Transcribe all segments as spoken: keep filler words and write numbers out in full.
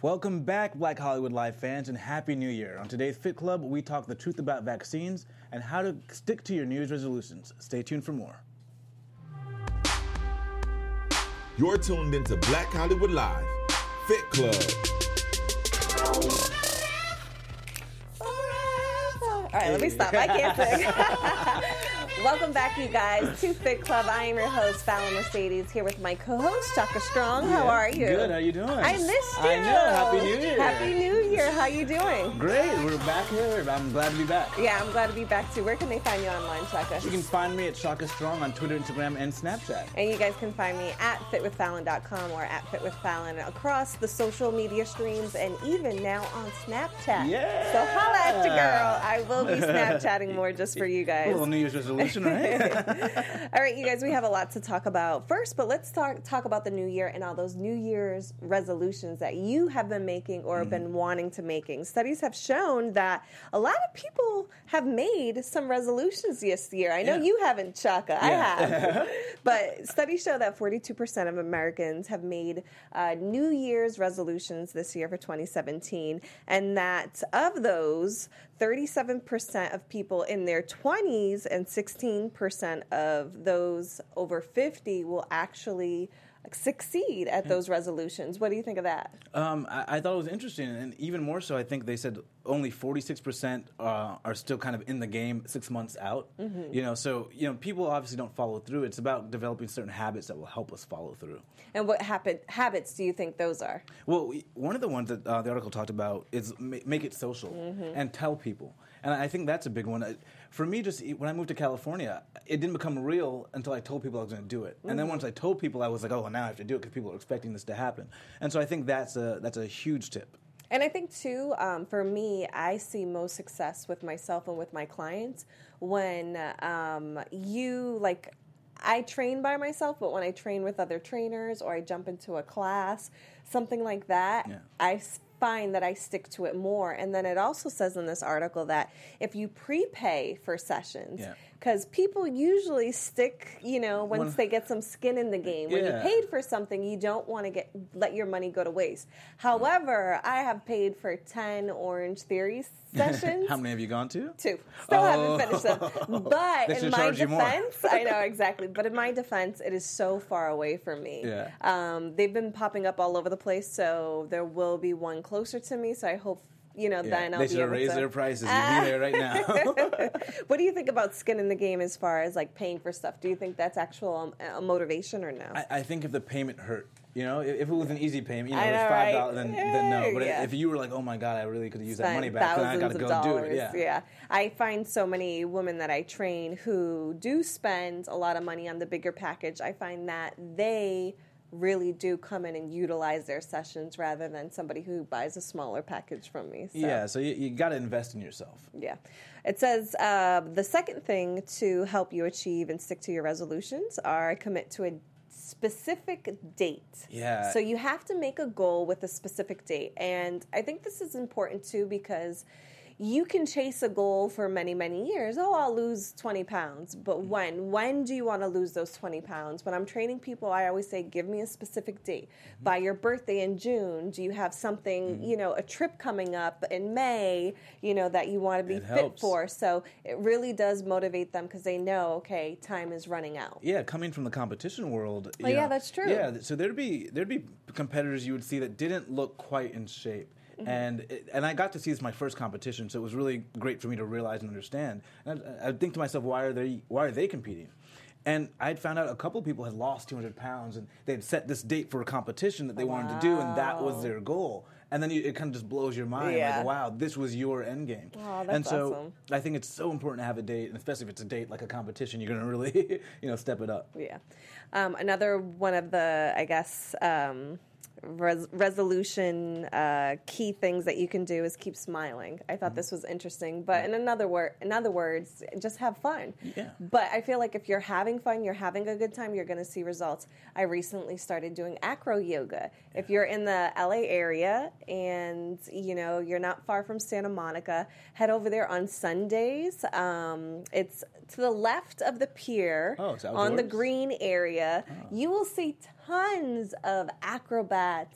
Welcome back, Black Hollywood Live fans, and Happy New Year. On today's Fit Club, we talk the truth about vaccines and how to stick to your New Year's resolutions. Stay tuned for more. You're tuned into Black Hollywood Live, Fit Club. All right, let me stop. I can't sing. Welcome back, you guys, to Fit Club. I am your host, Fallon Mercedes, here with my co-host, Chaka Strong. How Yeah. are you? Good. How you doing? I missed you. I know. Happy New Year. Happy New Year. How you doing? Great. We're back here. I'm glad to be back. Yeah, I'm glad to be back, too. Where can they find you online, Chaka? You can find me at Shaka Strong on Twitter, Instagram, and Snapchat. And you guys can find me at fit with fallon dot com or at fit with fallon across the social media streams and even now on Snapchat. Yeah. So holla at your girl. I will be Snapchatting more just for you A guys. little New Year's resolution, right? All right, you guys, we have a lot to talk about first, but let's talk talk about the new year and all those New Year's resolutions that you have been making or mm-hmm. been wanting to making. Studies have shown that a lot of people have made some resolutions this year. I know yeah. you haven't, Chaka. Yeah. I have. But studies show that forty-two percent of Americans have made uh, New Year's resolutions this year for twenty seventeen, and that of those, thirty-seven percent of people in their twenties and sixteen percent of those over fifty will actually succeed at those resolutions. What do you think of that? Um, I, I thought it was interesting, and even more so, I think they said only forty-six percent uh, are still kind of in the game six months out. Mm-hmm. You know, so you know, people obviously don't follow through. It's about developing certain habits that will help us follow through. And what habit, habits do you think those are? Well, we, one of the ones that uh, the article talked about is ma- make it social mm-hmm. and tell people. And I think that's a big one. For me, just when I moved to California, it didn't become real until I told people I was going to do it. Mm-hmm. And then once I told people, I was like, oh, well, now I have to do it because people are expecting this to happen. And so I think that's a that's a huge tip. And I think, too, um, for me, I see most success with myself and with my clients when um, you, like, I train by myself, but when I train with other trainers or I jump into a class, something like that, yeah. I find that I stick to it more. And then it also says in this article that if you prepay for sessions, because yeah. people usually stick, you know, once when, they get some skin in the game. When yeah. you paid for something, you don't want to get let your money go to waste. However, I have paid for ten Orange Theory sessions. How many have you gone to? Two. Still oh. haven't finished them. But in my defense, I know exactly. But in my defense, it is so far away from me. Yeah. Um, they've been popping up all over the place, so there will be one closer to me. So I hope, you know, yeah. then I'll they be should able raise to their prices. You'd be there right now. What do you think about skin in the game as far as like paying for stuff? Do you think that's actual um, a motivation or no? I, I think if the payment hurt. You know, if it was an easy payment, you know, know it's five dollars, right? then, then no. But yeah. if you were like, oh my God, I really could have used Spent that money back, then I got to go dollars. do it. Yeah. yeah. I find so many women that I train who do spend a lot of money on the bigger package. I find that they really do come in and utilize their sessions rather than somebody who buys a smaller package from me. So. Yeah, so you, you got to invest in yourself. Yeah. It says uh, the second thing to help you achieve and stick to your resolutions are commit to a specific date. Yeah. So you have to make a goal with a specific date. And I think this is important too because you can chase a goal for many, many years. Oh, I'll lose twenty pounds. But when? When do you want to lose those twenty pounds? When I'm training people, I always say, give me a specific date. Mm-hmm. By your birthday in June, do you have something, mm-hmm. you know, a trip coming up in May, you know, that you want to be it fit helps. for? So it really does motivate them because they know, okay, time is running out. Yeah, coming from the competition world. Oh, you yeah, know, that's true. Yeah, so there'd be there'd be competitors you would see that didn't look quite in shape. Mm-hmm. And it, and I got to see this my first competition, so it was really great for me to realize and understand. And I, I think to myself, why are they why are they competing? And I'd found out a couple of people had lost two hundred pounds, and they had set this date for a competition that they wow. wanted to do, and that was their goal. And then you, it kind of just blows your mind, yeah. like, wow, this was your end game. Oh, that's and so awesome. I think it's so important to have a date, and especially if it's a date like a competition, you're going to really, you know, step it up. Yeah. Um, another one of the, I guess, um, res- resolution uh, key things that you can do is keep smiling. I thought mm-hmm. this was interesting, but in another word, in other words, just have fun. Yeah. But I feel like if you're having fun, you're having a good time, you're going to see results. I recently started doing acro yoga. Yeah. If you're in the L A area and you know you're not far from Santa Monica, head over there on Sundays. Um, it's to the left of the pier oh, it's on the green area. Oh. You will see tons of acrobats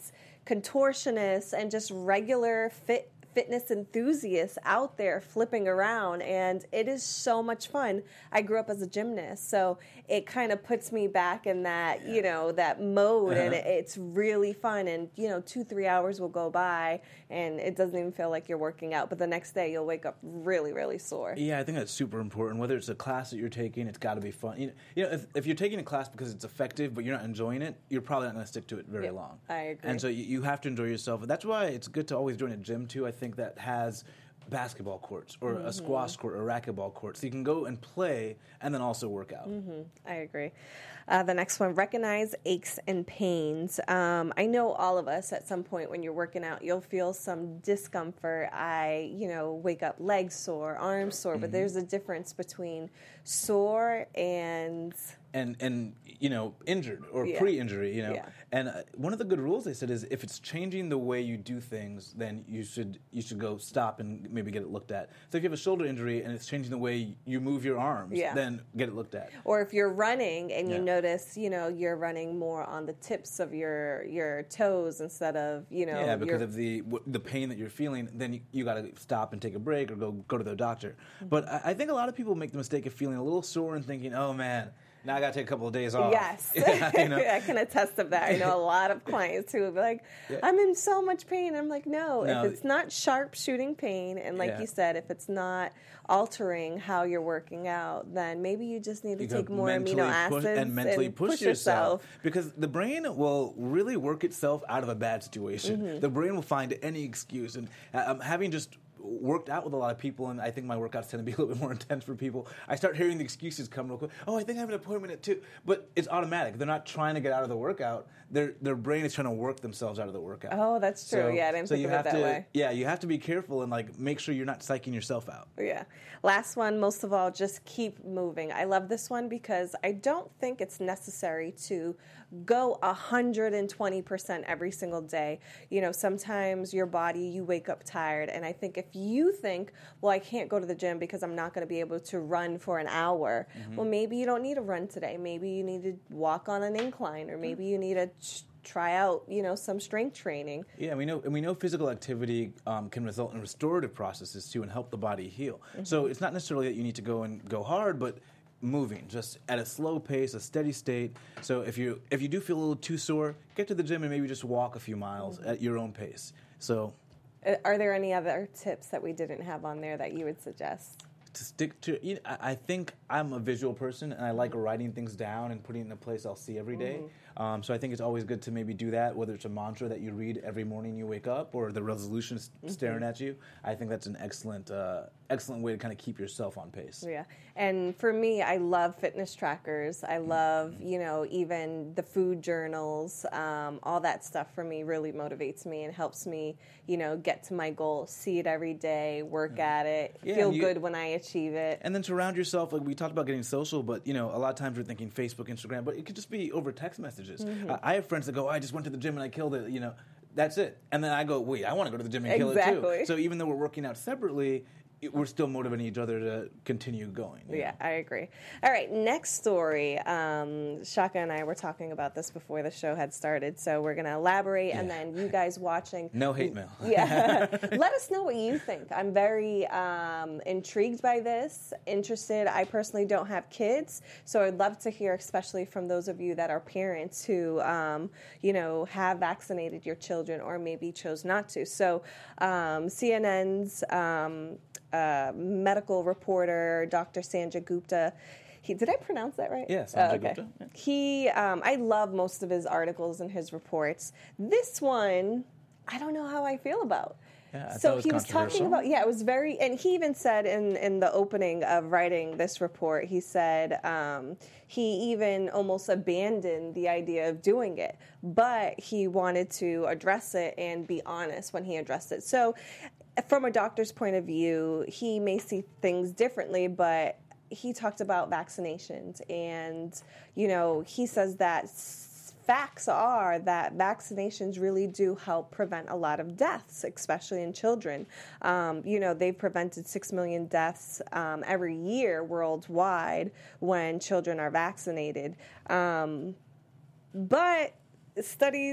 contortionists and just regular fit fitness enthusiasts out there flipping around, and it is so much fun. I grew up as a gymnast, so it kind of puts me back in that, yeah. you know, that mode, uh-huh. and it, it's really fun. And, you know, two, three hours will go by, and it doesn't even feel like you're working out, but the next day you'll wake up really, really sore. Yeah, I think that's super important. Whether it's a class that you're taking, it's got to be fun. You know, you know if, if you're taking a class because it's effective, but you're not enjoying it, you're probably not going to stick to it very yeah, long. I agree. And so you, you have to enjoy yourself. That's why it's good to always join a gym, too. I think that has basketball courts or mm-hmm. a squash court or a racquetball court. So you can go and play and then also work out. Mm-hmm. I agree. Uh, the next one, recognize aches and pains. Um, I know all of us at some point when you're working out, you'll feel some discomfort. I, you know, wake up legs sore, arms sore, mm-hmm. but there's a difference between sore and... And, and you know, injured or yeah. pre-injury, you know. Yeah. And uh, one of the good rules they said is if it's changing the way you do things, then you should you should go stop and maybe get it looked at. So if you have a shoulder injury and it's changing the way you move your arms, yeah. then get it looked at. Or if you're running and you yeah. notice, you know, you're running more on the tips of your your toes instead of, you know. Yeah, because your... of the the pain that you're feeling, then you, you got to stop and take a break or go, go to the doctor. Mm-hmm. But I, I think a lot of people make the mistake of feeling a little sore and thinking, oh, man, now I got to take a couple of days off. Yes. Yeah, you know? I can attest to that. I know a lot of clients who will be like, yeah. I'm in so much pain. I'm like, no, no, if it's not sharp shooting pain, and like yeah. you said, if it's not altering how you're working out, then maybe you just need to you take more amino acids and mentally and push, push yourself. yourself. Because the brain will really work itself out of a bad situation. Mm-hmm. The brain will find any excuse. And um, having just worked out with a lot of people, and I think my workouts tend to be a little bit more intense for people, I start hearing the excuses come real quick. Oh, I think I have an appointment at two. But it's automatic. They're not trying to get out of the workout. Their their brain is trying to work themselves out of the workout. Oh, that's true. So, yeah, I didn't so think you of have it that to, way. Yeah, you have to be careful and like make sure you're not psyching yourself out. Yeah. Last one, most of all, just keep moving. I love this one because I don't think it's necessary to go one hundred twenty percent every single day. You know, sometimes your body, you wake up tired, and I think if you think, well, I can't go to the gym because I'm not going to be able to run for an hour, mm-hmm. well, maybe you don't need to run today. Maybe you need to walk on an incline, or maybe you need to ch- try out, you know, some strength training. Yeah, we know, and we know physical activity um, can result in restorative processes too and help the body heal. Mm-hmm. So it's not necessarily that you need to go and go hard, but moving just at a slow pace, a steady state. So if you if you do feel a little too sore, get to the gym and maybe just walk a few miles mm-hmm. at your own pace. So, are there any other tips that we didn't have on there that you would suggest? To stick to, you know, I think I'm a visual person, and I like writing things down and putting it in a place I'll see every day. Mm-hmm. Um, so I think it's always good to maybe do that, whether it's a mantra that you read every morning you wake up, or the resolution mm-hmm. staring at you. I think that's an excellent, uh, excellent way to kind of keep yourself on pace. Yeah, and for me, I love fitness trackers. I love, you know, even the food journals. Um, all that stuff for me really motivates me and helps me, you know, get to my goal. See it every day, work yeah. at it, yeah, feel you, good when I achieve it. And then surround yourself, like we talked about getting social, but, you know, a lot of times we're thinking Facebook, Instagram, but it could just be over text messages. Mm-hmm. I, I have friends that go, oh, I just went to the gym and I killed it, you know, that's it. And then I go, wait, I want to go to the gym and exactly. kill it too. So even though we're working out separately, it, we're still motivating each other to continue going. Yeah, know? I agree. All right, next story. Um, Shaka and I were talking about this before the show had started, so we're going to elaborate, yeah. and then you guys watching. No hate mail. Yeah. Let us know what you think. I'm very um, intrigued by this, interested. I personally don't have kids, so I'd love to hear, especially from those of you that are parents who, um, you know, have vaccinated your children or maybe chose not to. So um, C N N's um, Uh, medical reporter, Doctor Sanjay Gupta. He, did I pronounce that right? Yes, yeah, Sanjay oh, okay. Gupta. Yeah. He, um, I love most of his articles and his reports. This one, I don't know how I feel about. Yeah, I so was he was talking about, yeah, it was very, and he even said in, in the opening of writing this report, he said um, he even almost abandoned the idea of doing it, but he wanted to address it and be honest when he addressed it. So from a doctor's point of view, he may see things differently, but he talked about vaccinations, and, you know, he says that facts are that vaccinations really do help prevent a lot of deaths, especially in children. Um, you know, they've prevented six million deaths um, every year worldwide when children are vaccinated. Um, but studies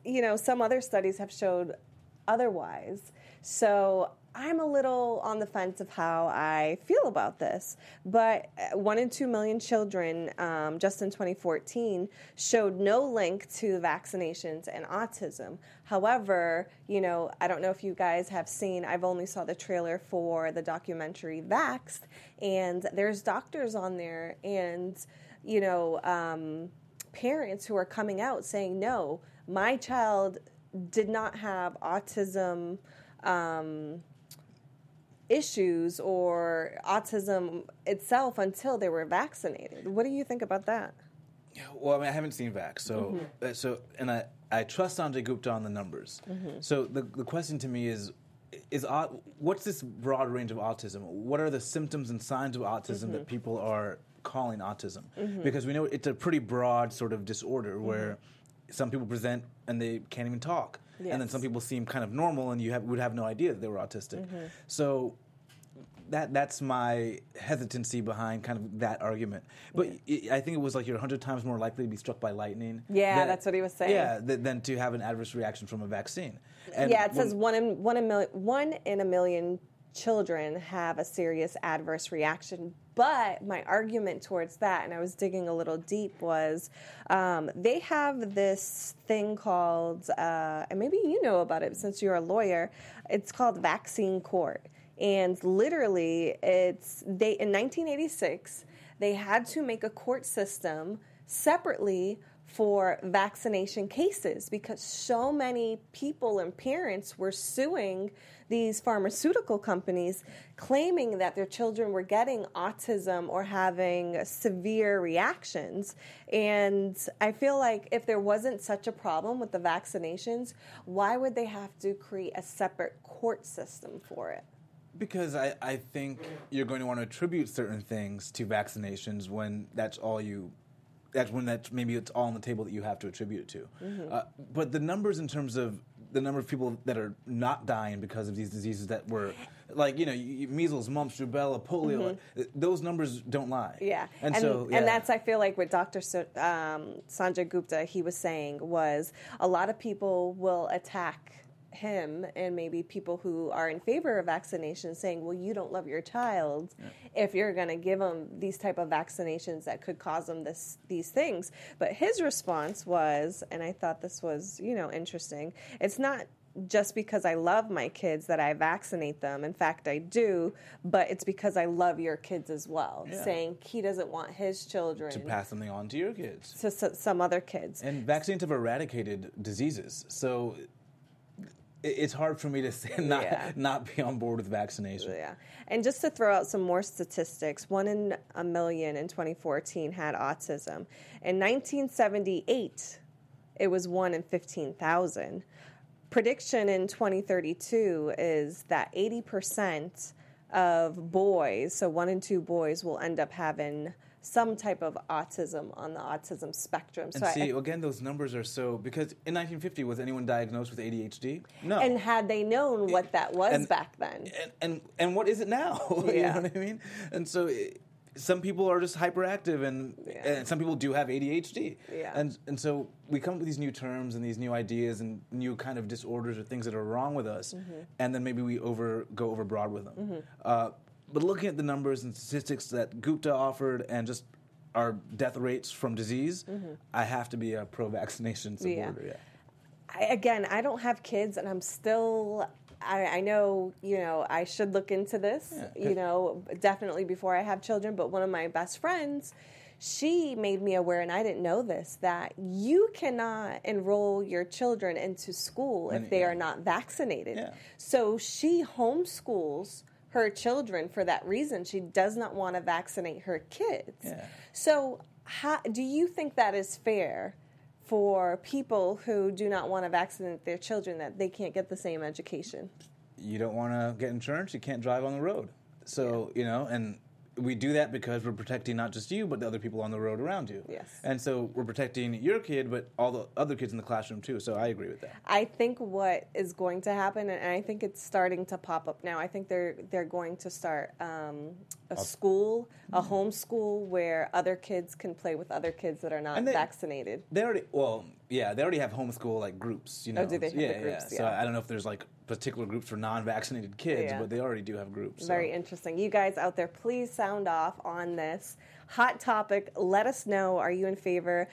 you know, some other studies have showed otherwise. So I'm a little on the fence of how I feel about this. But one in two million children, um, just in twenty fourteen, showed no link to vaccinations and autism. However, you know, I don't know if you guys have seen, I've only saw the trailer for the documentary Vaxxed, and there's doctors on there and, you know, um, parents who are coming out saying, no, my child did not have autism um, issues or autism itself until they were vaccinated. What do you think about that? Well, I mean, I haven't seen Vax, so Mm-hmm. uh, so, and I, I trust Sanjay Gupta on the numbers. Mm-hmm. So the the question to me is, is au- what's this broad range of autism? What are the symptoms and signs of autism Mm-hmm. that people are calling autism? Because we know it's a pretty broad sort of disorder where some people present and they can't even talk, and then Yes. some people seem kind of normal, and you have, would have no idea that they were autistic. So. That that's my hesitancy behind kind of that argument. But I I think it was like you're a hundred times more likely to be struck by lightning. Yeah, than- that's what he was saying. Yeah, th- than to have an adverse reaction from a vaccine. And Yeah, it says when- one in one in mil- one in a million children have a serious adverse reaction. But my argument towards that, and I was digging a little deep, was um, they have this thing called, uh, and maybe you know about it since you're a lawyer. It's called vaccine court. And literally, it's they in nineteen eighty-six, they had to make a court system separately for vaccination cases because so many people and parents were suing these pharmaceutical companies claiming that their children were getting autism or having severe reactions. And I feel like if there wasn't such a problem with the vaccinations, why would they have to create a separate court system for it? Because I, I think you're going to want to attribute certain things to vaccinations when that's all you, that's when that's maybe it's all on the table that you have to attribute it to. Mm-hmm. Uh, but the numbers in terms of the number of people that are not dying because of these diseases that were, like, you know, you- measles, mumps, rubella, polio, like, those numbers don't lie. Mm-hmm. Yeah, And, and so, yeah. and that's I feel like what Doctor So, um, Sanjay Gupta he was saying was a lot of people will attack him and maybe people who are in favor of vaccinations saying, well, you don't love your child if you're going to give them these type of vaccinations that could cause them this these things. But his response was, and I thought this was, you know, interesting, it's not just because I love my kids that I vaccinate them. In fact, I do, but it's because I love your kids as well, Yeah. saying he doesn't want his children to pass something on to your kids. to s- some other kids. And vaccines have eradicated diseases, so it- it's hard for me to say not Yeah. not be on board with vaccination. Yeah. And just to throw out some more statistics, one in a million in twenty fourteen had autism. In nineteen seventy-eight, it was one in fifteen thousand. Prediction in twenty thirty-two is that eighty percent of boys, so one in two boys, will end up having some type of autism on the autism spectrum. And So see, I, again, those numbers are so, because in nineteen fifty, was anyone diagnosed with A D H D? No. and had they known what that was And- back then. and, and and what is it now? you Yeah. know what I mean? And so it, some people are just hyperactive, and, Yeah. and some people do have A D H D. Yeah. And and so we come up with these new terms and these new ideas and new kind of disorders or things that are wrong with us, Mm-hmm. and then maybe we over go overbroad with them. Uh, but looking at the numbers and statistics that Gupta offered, and just our death rates from disease, I have to be a pro-vaccination Yeah. supporter. Yeah. I, again, I don't have kids, and I'm still. I, I know, you know, I should look into this, Yeah. you know, definitely before I have children. But one of my best friends, she made me aware, and I didn't know this, that you cannot enroll your children into school if And- they yeah. are not vaccinated. Yeah. So she homeschools her children for that reason. She does not want to vaccinate her kids. Yeah. So how, do you think that is fair for people who do not want to vaccinate their children, that they can't get the same education? You don't want to get insurance, you can't drive on the road. So, you know, and we do that because we're protecting not just you, but the other people on the road around you. Yes. And so we're protecting your kid, but all the other kids in the classroom too. So I agree with that. I think what is going to happen, and I think it's starting to pop up now, I think they're they're going to start um, a school, a homeschool, where other kids can play with other kids that are not And they- vaccinated. They already, well, yeah, they already have homeschool like groups, you know. Oh, do they have yeah, the groups? Yeah. So Yeah. I don't know if there's like particular groups for non-vaccinated kids, Yeah. but they already do have groups. So. Very interesting. You guys out there, please sound off on this hot topic. Let us know, are you in favor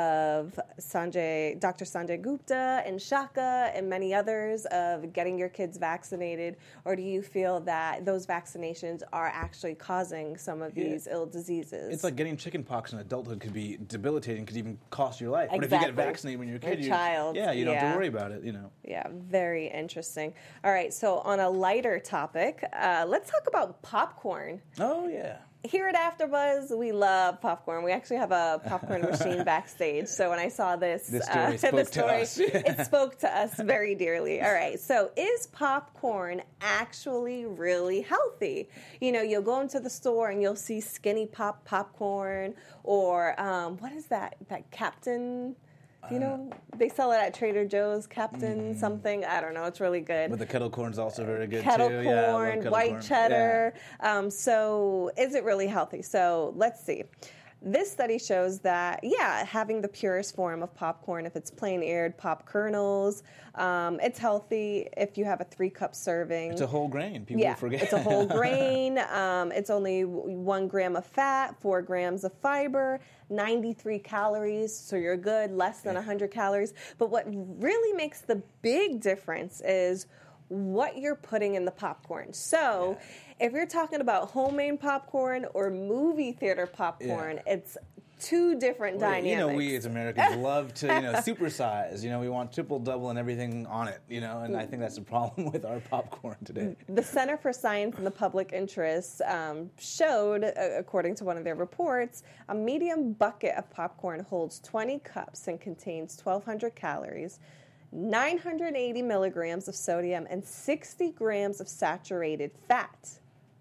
of Sanjay, Doctor Sanjay Gupta and Shaka and many others of getting your kids vaccinated, or do you feel that those vaccinations are actually causing some of Yeah. these ill diseases? It's like getting chickenpox in adulthood could be debilitating, could even cost your life. But if Exactly. you get vaccinated when you're a kid, Your you, child, yeah, you don't have yeah. to worry about it, you know. Yeah, very interesting. All right, so on a lighter topic, uh, let's talk about popcorn. Oh, yeah. Here at AfterBuzz, we love popcorn. We actually have a popcorn machine backstage. So when I saw this, This story uh, spoke the to story, us. it spoke to us very dearly. All right. So is popcorn actually really healthy? You know, you'll go into the store and you'll see Skinny Pop popcorn, or um, what is that? That Captain. You know, they sell it at Trader Joe's, Captain something. I don't know. It's really good. But the kettle corn's also very good Kettle too. corn, Yeah, I love kettle white corn. cheddar. Um, so is it really healthy? So let's see. This study shows that, yeah, having the purest form of popcorn, if it's plain aired pop kernels, um, it's healthy if you have a three cup serving. It's a whole grain. People Yeah, forget. it's a whole grain. Um, it's only w- one gram of fat, four grams of fiber, ninety-three calories, so you're good, less than one hundred calories. But what really makes the big difference is what you're putting in the popcorn. So if you're talking about homemade popcorn or movie theater popcorn, Yeah. it's two different Well, dynamics. you know, we as Americans love to, you know, supersize. You know, we want triple, double, and everything on it. You know, and I think that's the problem with our popcorn today. The Center for Science and the Public Interest um, showed, uh, according to one of their reports, a medium bucket of popcorn holds twenty cups and contains twelve hundred calories, nine hundred eighty milligrams of sodium, and sixty grams of saturated fat.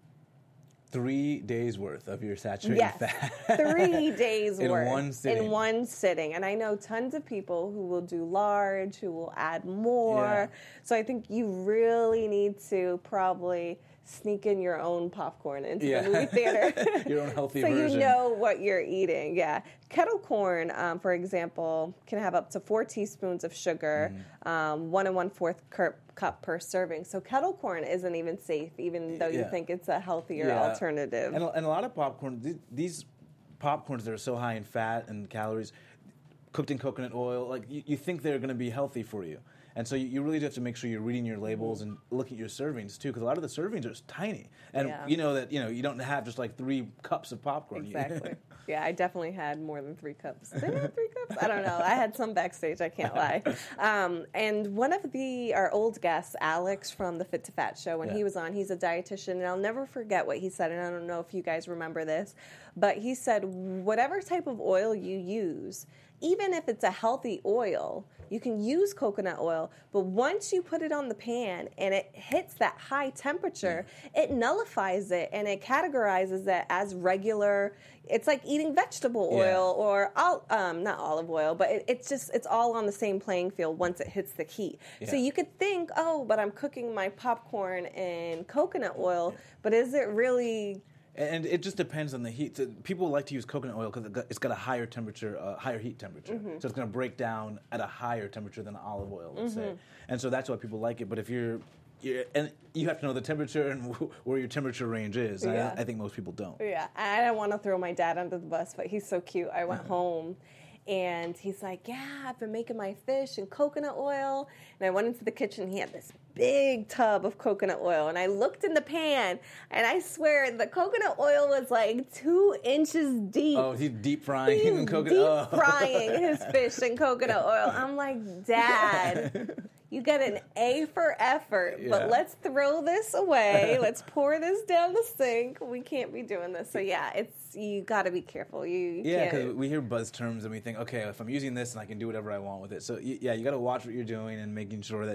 Three days worth of your saturated Yes, fat. three days In worth one sitting. in one sitting. And I know tons of people who will do large, who will add more. Yeah. So I think you really need to probably sneak in your own popcorn into Yeah. the movie theater. Your own healthy so version. you know what you're eating. Yeah. Kettle corn, um, for example, can have up to four teaspoons of sugar, Mm-hmm. um, one and one fourth cup cup per serving. So kettle corn isn't even safe, even though you Yeah. think it's a healthier Yeah. alternative. And, a- and a lot of popcorn, th- these popcorns that are so high in fat and calories, cooked in coconut oil, like you, you think they're going to be healthy for you. And so you, you really do have to make sure you're reading your labels and looking at your servings too, because a lot of the servings are tiny. And Yeah. you know that you know you don't have just like three cups of popcorn. Exactly. Yeah, I definitely had more than three cups. Did I have three cups? I don't know. I had some backstage. I can't lie. Um, and one of the our old guests, Alex from the Fit to Fat show, when Yeah. he was on, he's a dietitian, and I'll never forget what he said. And I don't know if you guys remember this, but he said, whatever type of oil you use, even if it's a healthy oil, you can use coconut oil, but once you put it on the pan and it hits that high temperature, it nullifies it and it categorizes it as regular. It's like eating vegetable oil Yeah. or ol- um, not olive oil, but it, it's just it's all on the same playing field once it hits the heat. So Yeah. you could think, oh, but I'm cooking my popcorn in coconut oil, but is it really? And it just depends on the heat. So people like to use coconut oil because it's got a higher temperature, uh, higher heat temperature. Mm-hmm. So it's going to break down at a higher temperature than olive oil, let's Mm-hmm. say. And so that's why people like it. But if you're, you're and you have to know the temperature and wh- where your temperature range is. And Yeah. I, I think most people don't. Yeah, I don't want to throw my dad under the bus, but he's so cute. I went home, and he's like, "Yeah, I've been making my fish in coconut oil." And I went into the kitchen. He had this big tub of coconut oil, and I looked in the pan, and I swear the coconut oil was like two inches deep. Oh, he's deep frying He's in coconut deep oil. frying his fish in coconut oil. I'm like, Dad, you get an A for effort, Yeah. but let's throw this away. Let's pour this down the sink. We can't be doing this. So yeah, it's you got to be careful. You, you Yeah, can't. because we hear buzz terms and we think, okay, if I'm using this and I can do whatever I want with it. So y- yeah, you got to watch what you're doing and making sure that you're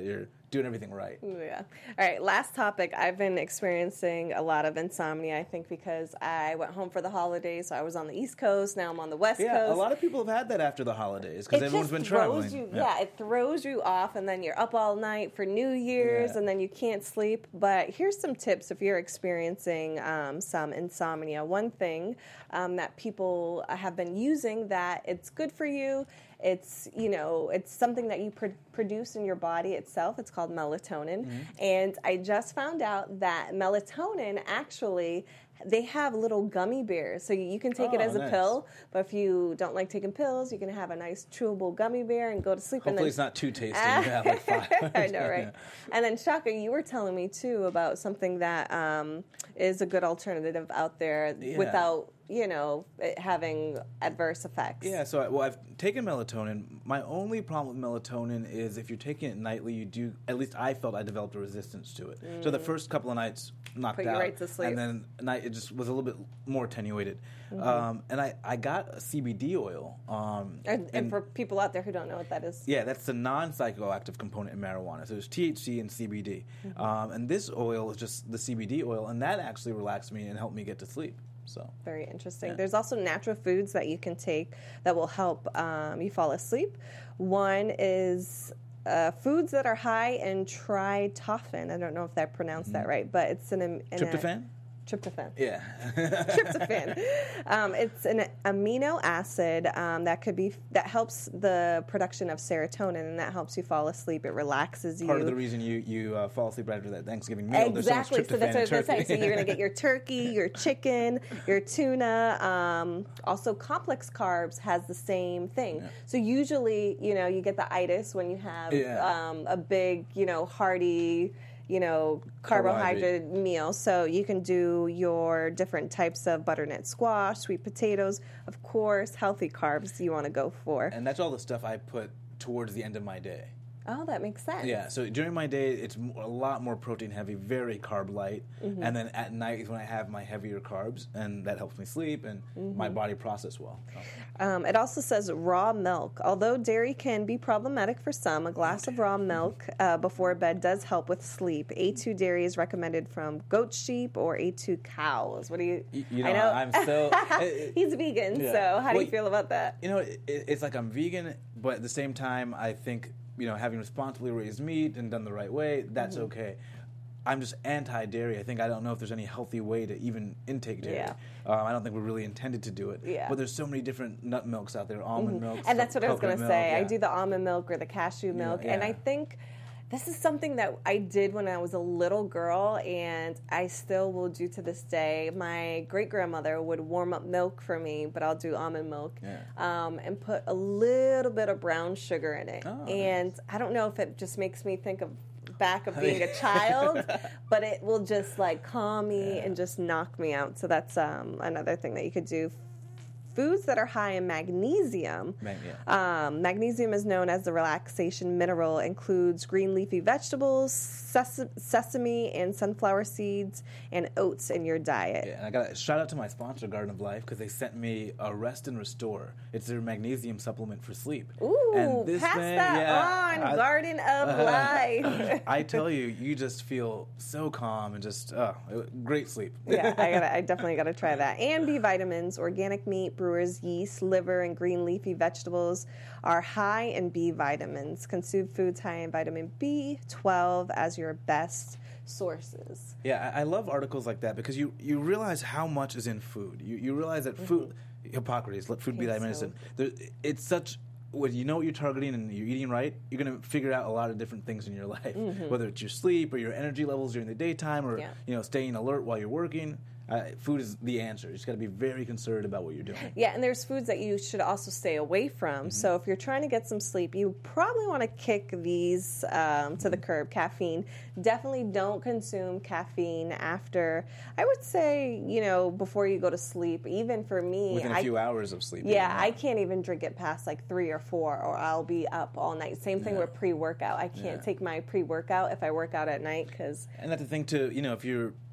doing everything right. Yeah. All right, last topic. I've been experiencing a lot of insomnia, I think, because I went home for the holidays, so I was on the East Coast, now I'm on the West Yeah, Coast. a lot of people have had that after the holidays because It everyone's just been throws traveling. You, yeah. it throws you off, and then you're up all night for New Year's, Yeah. and then you can't sleep. But here's some tips if you're experiencing um, some insomnia. One thing um, that people have been using that it's good for you. It's, you know, it's something that you pr- produce in your body itself. It's called melatonin. Mm-hmm. And I just found out that melatonin actually, they have little gummy bears. So you, you can take oh, it as nice. a pill, but if you don't like taking pills, you can have a nice chewable gummy bear and go to sleep. Hopefully and then, it's not too tasty. You have like five. I know, right? Yeah. And then, Shaka, you were telling me, too, about something that um, is a good alternative out there Yeah. without, you know, it having adverse effects. Yeah, so I, well, I've taken melatonin. My only problem with melatonin is if you're taking it nightly, you do, at least I felt I developed a resistance to it. Mm. So the first couple of nights knocked Put you out. right to sleep. And then night it just was a little bit more attenuated. Mm-hmm. Um, and I, I got a C B D oil. Um, And, and, and for people out there who don't know what that is. Yeah, that's the non-psychoactive component in marijuana. So there's T H C and C B D. Mm-hmm. Um, and this oil is just the C B D oil, and that actually relaxed me and helped me get to sleep. So very interesting. Yeah. There's also natural foods that you can take that will help um, you fall asleep. One is uh, foods that are high in tryptophan. I don't know if I pronounced mm-hmm. that right, but it's an, an tryptophan. Tryptophan. Yeah. Tryptophan. Um, it's an amino acid um, that could be that helps the production of serotonin, and that helps you fall asleep. It relaxes you. Part of the reason you you uh, fall asleep right after that Thanksgiving meal. Exactly. So, so that's what I was going to say. So you're going to get turkey. your turkey, your chicken, your tuna. Um, also, complex carbs has the same thing. Yeah. So usually, you know, you get the itis when you have Yeah. um, a big, you know, hearty, you know, carbohydrate, Carbohydrate. meal. So you can do your different types of butternut squash, sweet potatoes, of course, healthy carbs you want to go for. And that's all the stuff I put towards the end of my day. Oh, that makes sense. Yeah, so during my day, it's m- a lot more protein heavy, very carb light. Mm-hmm. And then at night is when I have my heavier carbs, and that helps me sleep and mm-hmm. my body process well. So. Um, it also says raw milk. Although dairy can be problematic for some, a glass of raw milk uh, before bed does help with sleep. A two dairy is recommended from goat, sheep, or A two cows. What do you? You, you know, I know I'm so. it, he's vegan, yeah. so how do well, you feel about that? You know, it, it's like I'm vegan, but at the same time, I think, you know, having responsibly raised meat and done the right way, that's mm-hmm. okay. I'm just anti-dairy. I think I don't know if there's any healthy way to even intake dairy. Yeah. Um, I don't think we're really intended to do it. Yeah. But there's so many different nut milks out there, almond mm-hmm. milk. And that's what I was going to say. Yeah. I do the almond milk or the cashew milk, yeah. and I think this is something that I did when I was a little girl, and I still will do to this day. My great-grandmother would warm up milk for me, but I'll do almond milk, yeah. um, and put a little bit of brown sugar in it. Oh, and nice. I don't know if it just makes me think of back of being a child, but it will just like calm me yeah. and just knock me out. So that's um, another thing that you could do. Foods that are high in magnesium. Mag- yeah. Um, magnesium is known as the relaxation mineral. Includes green leafy vegetables, ses- sesame and sunflower seeds, and oats in your diet. Yeah, and I got a shout out to my sponsor, Garden of Life, because they sent me a Rest and Restore. It's their magnesium supplement for sleep. Ooh, and this pass thing, that yeah, on, I, Garden of uh, Life. I tell you, you just feel so calm and just uh, great sleep. Yeah, I gotta, I definitely got to try that. And B vitamins, organic meat, brewer's yeast, liver, and green leafy vegetables are high in B vitamins. Consume foods high in vitamin B twelve as your best sources. Yeah, I, I love articles like that because you, you realize how much is in food. You you realize that food, mm-hmm. Hippocrates, let food be thy medicine. There, it's such, when you know what you're targeting and you're eating right, you're going to figure out a lot of different things in your life, mm-hmm. whether it's your sleep or your energy levels during the daytime or yeah. you know staying alert while you're working. Uh, food is the answer. You just got to be very concerted about what you're doing. Yeah, and there's foods that you should also stay away from. Mm-hmm. So if you're trying to get some sleep, you probably want to kick these um, to the curb. Caffeine. Definitely don't consume caffeine after, I would say, you know, before you go to sleep. Even for me. Within a I, few hours of sleep. Yeah, I can't even drink it past like three or four or I'll be up all night. Same thing yeah. with pre-workout. I can't yeah. take my pre-workout if I work out at night because... And that's the thing too, you know, if you're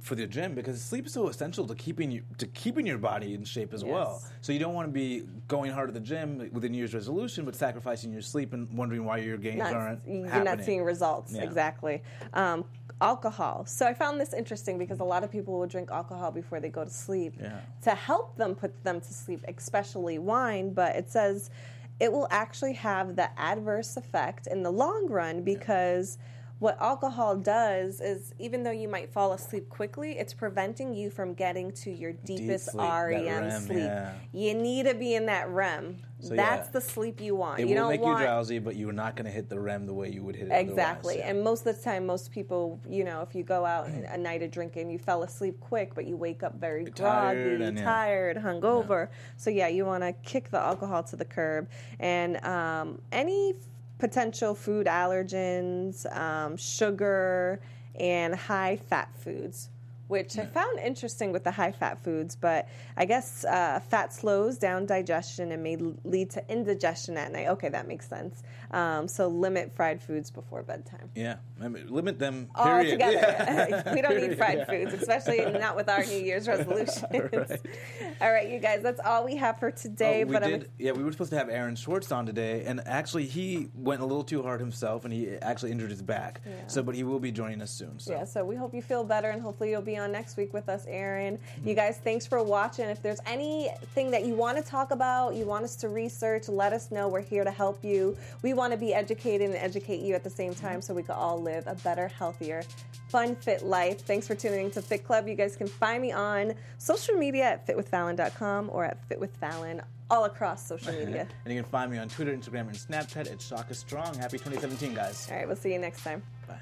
for the gym because sleep is so essential to keeping you to keeping your body in shape as Yes. well. So you don't want to be going hard at the gym with a New Year's resolution, but sacrificing your sleep and wondering why your gains Not, aren't you're happening. not seeing results. Yeah. Exactly. Um, alcohol. So I found this interesting because a lot of people will drink alcohol before they go to sleep Yeah. to help them put them to sleep, especially wine. But it says it will actually have the adverse effect in the long run because what alcohol does is, even though you might fall asleep quickly, it's preventing you from getting to your deepest sleep, that R E M R E M, sleep. yeah. You need to be in that R E M. So, That's yeah. the sleep you want. It you will don't make want you drowsy, but you're not going to hit the R E M the way you would hit it exactly. otherwise, yeah. And most of the time, most people, you know, if you go out a night of drinking, you fell asleep quick, but you wake up very groggy, tired and, yeah. tired, hungover. So yeah, you want to kick the alcohol to the curb. And um, any potential food allergens, um, sugar, and high fat foods, which I found interesting with the high fat foods, but I guess uh, fat slows down digestion and may l- lead to indigestion at night. Okay, that makes sense. Um, so limit fried foods before bedtime. Yeah, I mean, limit them. Period. Altogether. Yeah. We don't need Period, fried yeah. foods, especially not with our New Year's resolutions. Right. All right, you guys, that's all we have for today. Oh, we but did, I'm yeah, we were supposed to have Aaron Schwartz on today, and actually he went a little too hard himself, and he actually injured his back. Yeah. So, but he will be joining us soon. So. Yeah, so we hope you feel better, and hopefully you'll be on next week with us, Aaron. You guys, thanks for watching. If there's anything that you want to talk about, you want us to research, let us know. We're here to help you. We want to be educated and educate you at the same time so we can all live a better, healthier, fun, fit life. Thanks for tuning in to Fit Club. You guys can find me on social media at fit with fallon dot com or at fit with fallon all across social media. And you can find me on Twitter, Instagram, and Snapchat at Shaka Strong. Happy twenty seventeen, guys. All right, we'll see you next time. Bye.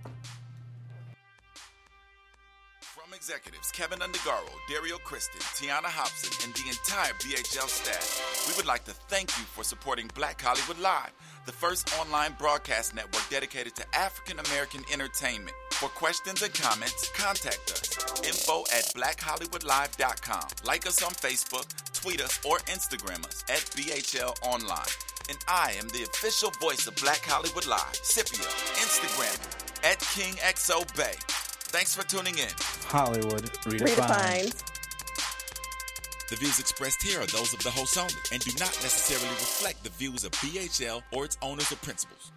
From executives Kevin Undergaro, Dario Kristen, Tiana Hobson, and the entire B H L staff, we would like to thank you for supporting Black Hollywood Live, the first online broadcast network dedicated to African American entertainment. For questions and comments, contact us. Info at black hollywood live dot com. Like us on Facebook, tweet us, or Instagram us at B H L Online. And I am the official voice of Black Hollywood Live, Scipio, Instagram at King X O Bay. Thanks for tuning in. Hollywood redefined. Redefined. The views expressed here are those of the host only and do not necessarily reflect the views of B H L or its owners or principals.